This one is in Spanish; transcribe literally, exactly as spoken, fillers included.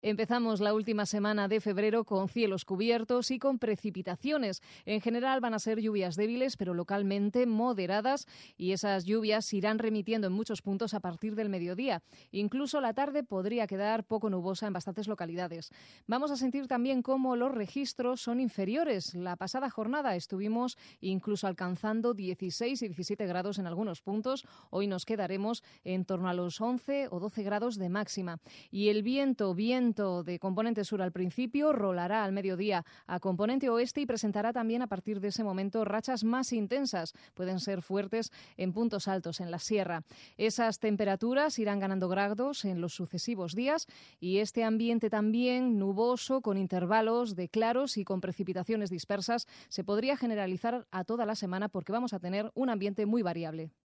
Empezamos la última semana de febrero con cielos cubiertos y con precipitaciones. En general van a ser lluvias débiles, pero localmente moderadas, y esas lluvias irán remitiendo en muchos puntos a partir del mediodía. Incluso la tarde podría quedar poco nubosa en bastantes localidades. Vamos a sentir también cómo los registros son inferiores. La pasada jornada estuvimos incluso alcanzando dieciséis y diecisiete grados en algunos puntos. Hoy nos quedaremos en torno a los once o doce grados de máxima. Y el viento, viento de componente sur al principio, rolará al mediodía a componente oeste y presentará también a partir de ese momento rachas más intensas. Pueden ser fuertes en puntos altos en la sierra. Esas temperaturas irán ganando grados en los sucesivos días y este ambiente también nuboso con intervalos de claros y con precipitaciones dispersas se podría generalizar a toda la semana porque vamos a tener un ambiente muy variable.